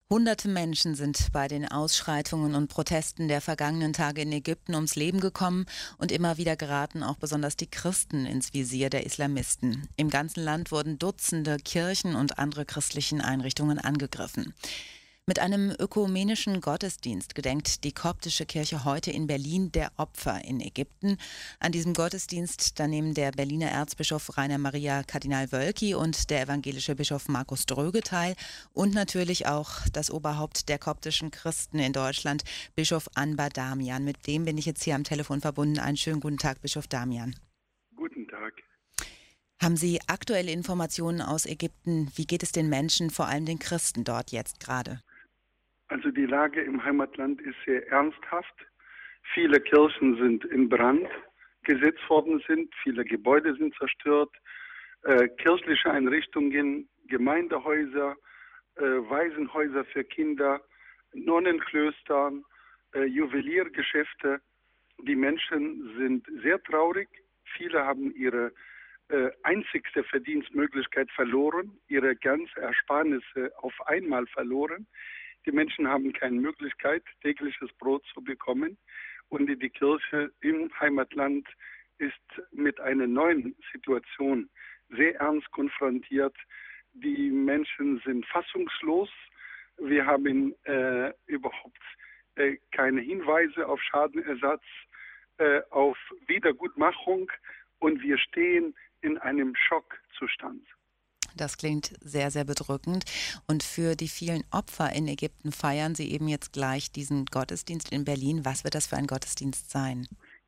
Hunderte Menschen sind bei den Ausschreitungen und Protesten der vergangenen Tage in Ägypten ums Leben gekommen und immer wieder geraten auch besonders die Christen ins Visier der Islamisten. Im ganzen Land wurden Dutzende Kirchen und andere christlichen Einrichtungen angegriffen. Mit einem ökumenischen Gottesdienst gedenkt die koptische Kirche heute in Berlin der Opfer in Ägypten. An diesem Gottesdienst da nehmen der Berliner Erzbischof Rainer Maria Kardinal Wölki und der evangelische Bischof Markus Dröge teil und natürlich auch das Oberhaupt der koptischen Christen in Deutschland, Bischof Anbar Damian. Mit dem bin ich jetzt hier am Telefon verbunden. Einen schönen guten Tag, Bischof Damian. Guten Tag. Haben Sie aktuelle Informationen aus Ägypten? Wie geht es den Menschen, vor allem den Christen dort jetzt gerade? Also die Lage im Heimatland ist sehr ernsthaft. Viele Kirchen sind in Brand gesetzt worden sind, viele Gebäude sind zerstört, kirchliche Einrichtungen, Gemeindehäuser, Waisenhäuser für Kinder, Nonnenklöster, Juweliergeschäfte. Die Menschen sind sehr traurig. Viele haben ihre einzigste Verdienstmöglichkeit verloren, ihre ganze Ersparnisse auf einmal verloren. Die Menschen haben keine Möglichkeit, tägliches Brot zu bekommen. Und die Kirche im Heimatland ist mit einer neuen Situation sehr ernst konfrontiert. Die Menschen sind fassungslos. Wir haben überhaupt keine Hinweise auf Schadenersatz, auf Wiedergutmachung, und wir stehen in einem Schockzustand. Das klingt sehr, sehr bedrückend. Und für die vielen Opfer in Ägypten feiern Sie eben jetzt gleich diesen Gottesdienst in Berlin. Was wird das für ein Gottesdienst sein?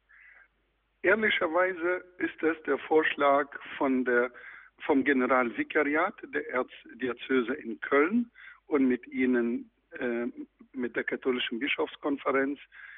Ehrlicherweise ist das der Vorschlag vom Generalvikariat der Erzdiözese in Köln und mit Ihnen, mit der Katholischen Bischofskonferenz,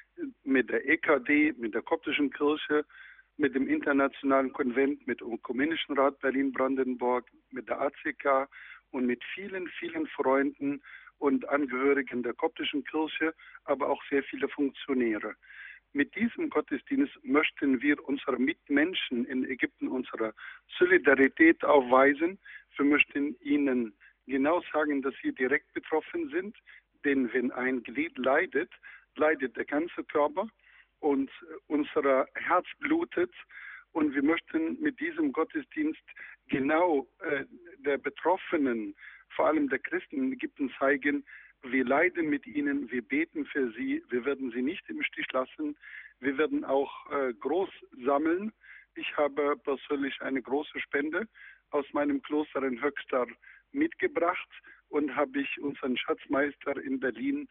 mit der EKD, mit der Koptischen Kirche, mit dem Internationalen Konvent, mit dem Ökumenischen Rat Berlin-Brandenburg, mit der ACK und mit vielen, vielen Freunden und Angehörigen der Koptischen Kirche, aber auch sehr viele Funktionäre. Mit diesem Gottesdienst möchten wir unsere Mitmenschen in Ägypten unsere Solidarität aufweisen. Wir möchten ihnen genau sagen, dass sie direkt betroffen sind, denn wenn ein Glied leidet, leidet der ganze Körper und unser Herz blutet, und wir möchten mit diesem Gottesdienst genau der Betroffenen, vor allem der Christen in Ägypten, zeigen: Wir leiden mit ihnen, wir beten für sie, wir werden sie nicht im Stich lassen, wir werden auch groß sammeln. Ich habe persönlich eine große Spende aus meinem Kloster in Höxter mitgebracht und habe ich unseren Schatzmeister in Berlin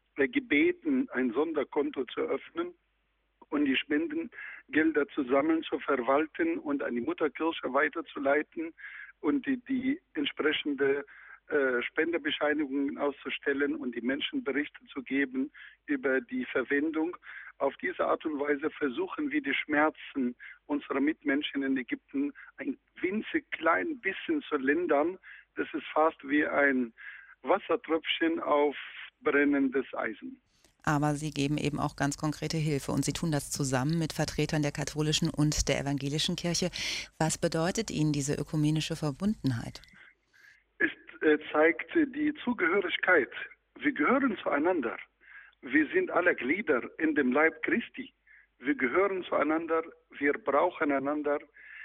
gebeten, ein Sonderkonto zu öffnen und die Spendengelder zu sammeln, zu verwalten und an die Mutterkirche weiterzuleiten und die entsprechende Spenderbescheinigungen auszustellen und die Menschen Berichte zu geben über die Verwendung. Auf diese Art und Weise versuchen wir, die Schmerzen unserer Mitmenschen in Ägypten ein winzig klein bisschen zu lindern. Das ist fast wie ein Wassertröpfchen auf brennendes Eisen. Aber Sie geben eben auch ganz konkrete Hilfe und Sie tun das zusammen mit Vertretern der katholischen und der evangelischen Kirche. Was bedeutet Ihnen diese ökumenische Verbundenheit? Es zeigt die Zugehörigkeit. Wir gehören zueinander. Wir sind alle Glieder in dem Leib Christi. Wir gehören zueinander. Wir brauchen einander.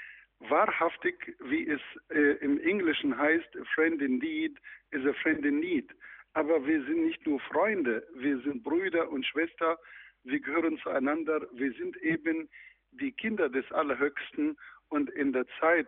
Wahrhaftig, wie es im Englischen heißt, a friend indeed is a friend in need. Aber wir sind nicht nur Freunde, wir sind Brüder und Schwestern, wir gehören zueinander, wir sind eben die Kinder des Allerhöchsten, und in der Zeit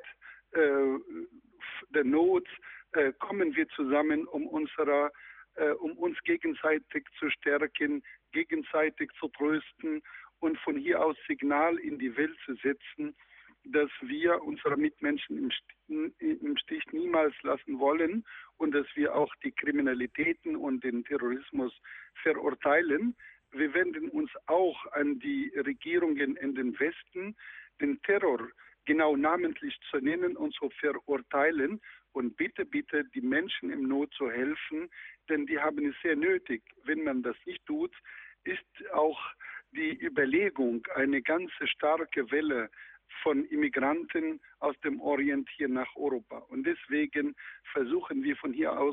der Not kommen wir zusammen, um uns gegenseitig zu stärken, gegenseitig zu trösten und von hier aus Signal in die Welt zu setzen, dass wir unsere Mitmenschen im Stich niemals lassen wollen und dass wir auch die Kriminalitäten und den Terrorismus verurteilen. Wir wenden uns auch an die Regierungen in den Westen, den Terror genau namentlich zu nennen und zu verurteilen und bitte, bitte die Menschen im Not zu helfen, denn die haben es sehr nötig. Wenn man das nicht tut, ist auch die Überlegung, eine ganz starke Welle von Immigranten aus dem Orient hier nach Europa. Und deswegen versuchen wir von hier aus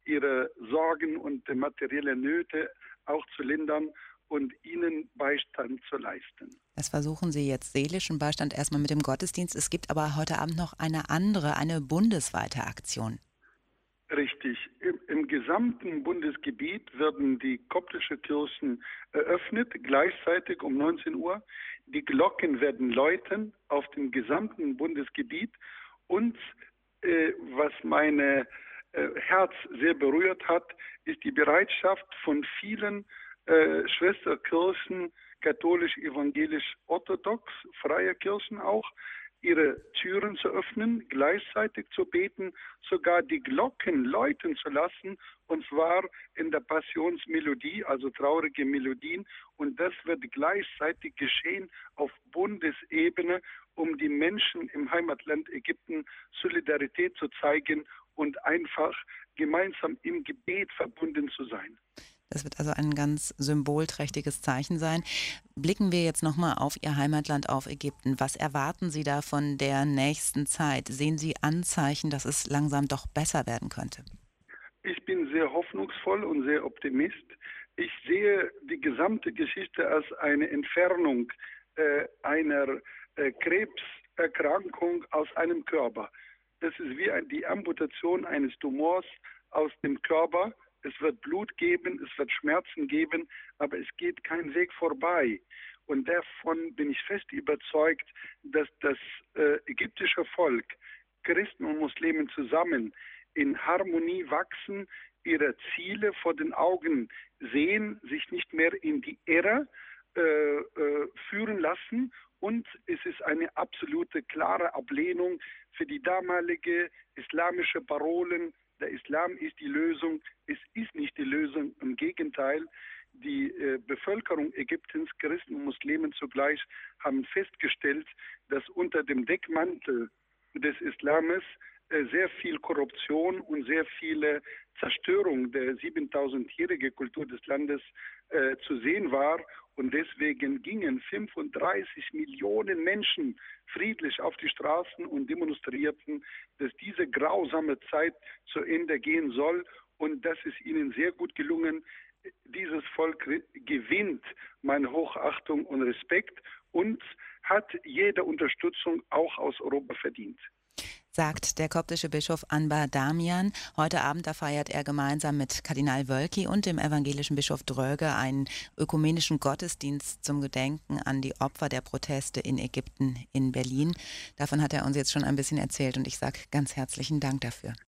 ihre Sorgen und materielle Nöte auch zu lindern und ihnen Beistand zu leisten. Das versuchen Sie jetzt, seelischen Beistand erstmal mit dem Gottesdienst. Es gibt aber heute Abend noch eine andere, eine bundesweite Aktion. Richtig. Im gesamten Bundesgebiet werden die koptische Kirchen eröffnet, gleichzeitig um 19 Uhr. Die Glocken werden läuten auf dem gesamten Bundesgebiet. Und was mein Herz sehr berührt hat, ist die Bereitschaft von vielen Schwesterkirchen, katholisch, evangelisch, orthodox, freie Kirchen auch, ihre Türen zu öffnen, gleichzeitig zu beten, sogar die Glocken läuten zu lassen, und zwar in der Passionsmelodie, also traurige Melodien. Und das wird gleichzeitig geschehen auf Bundesebene, um die Menschen im Heimatland Ägypten Solidarität zu zeigen und einfach gemeinsam im Gebet verbunden zu sein. Das wird also ein ganz symbolträchtiges Zeichen sein. Blicken wir jetzt nochmal auf Ihr Heimatland, auf Ägypten. Was erwarten Sie da von der nächsten Zeit? Sehen Sie Anzeichen, dass es langsam doch besser werden könnte? Ich bin sehr hoffnungsvoll und sehr Optimist. Ich sehe die gesamte Geschichte als eine Entfernung einer Krebserkrankung aus einem Körper. Das ist wie die Amputation eines Tumors aus dem Körper. Es wird Blut geben, es wird Schmerzen geben, aber es geht kein Weg vorbei. Und davon bin ich fest überzeugt, dass das ägyptische Volk, Christen und Muslimen zusammen in Harmonie wachsen, ihre Ziele vor den Augen sehen, sich nicht mehr in die Irre führen lassen. Und es ist eine absolute klare Ablehnung für die damalige islamische Parolen. Der Islam ist die Lösung. Es ist nicht die Lösung. Im Gegenteil, die Bevölkerung Ägyptens, Christen und Muslimen zugleich, haben festgestellt, dass unter dem Deckmantel des Islames sehr viel Korruption und sehr viele Zerstörung der 7000-jährigen Kultur des Landes zu sehen war. Und deswegen gingen 35 Millionen Menschen friedlich auf die Straßen und demonstrierten, dass diese grausame Zeit zu Ende gehen soll. Und das ist ihnen sehr gut gelungen. Dieses Volk gewinnt meine Hochachtung und Respekt und hat jede Unterstützung auch aus Europa verdient. Sagt der koptische Bischof Anbar Damian. Heute Abend, da feiert er gemeinsam mit Kardinal Wölki und dem evangelischen Bischof Dröge einen ökumenischen Gottesdienst zum Gedenken an die Opfer der Proteste in Ägypten in Berlin. Davon hat er uns jetzt schon ein bisschen erzählt und ich sage ganz herzlichen Dank dafür.